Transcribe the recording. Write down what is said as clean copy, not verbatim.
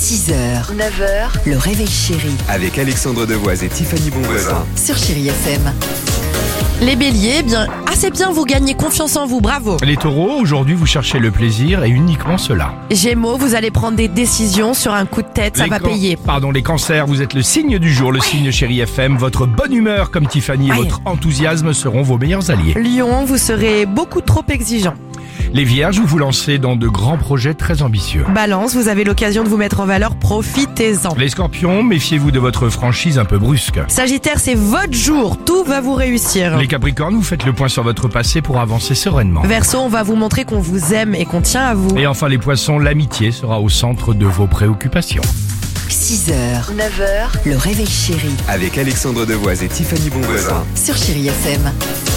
6h, 9h, le réveil chéri Avec Alexandre Devoise et Tiffany Bonvoisin. sur Chéri FM. Les béliers, c'est bien, vous gagnez confiance en vous, bravo. Les taureaux, aujourd'hui vous cherchez le plaisir et uniquement cela. Gémeaux, vous allez prendre des décisions sur un coup de tête, ça va payer. Les cancers, vous êtes le signe du jour, le signe Chéri FM. Votre bonne humeur comme Tiffany et votre enthousiasme seront vos meilleurs alliés. Lion, vous serez beaucoup trop exigeant. Les vierges, vous vous lancez dans de grands projets très ambitieux. Balance, vous avez l'occasion de vous mettre en valeur, profitez-en. Les scorpions, méfiez-vous de votre franchise un peu brusque. Sagittaire, c'est votre jour, tout va vous réussir. Les capricornes, vous faites le point sur votre passé pour avancer sereinement. Verseau, on va vous montrer qu'on vous aime et qu'on tient à vous. Et enfin les poissons, l'amitié sera au centre de vos préoccupations. 6h, 9h, le réveil chéri Avec Alexandre Devoise et Tiffany Bonvoisin. sur Chéri FM.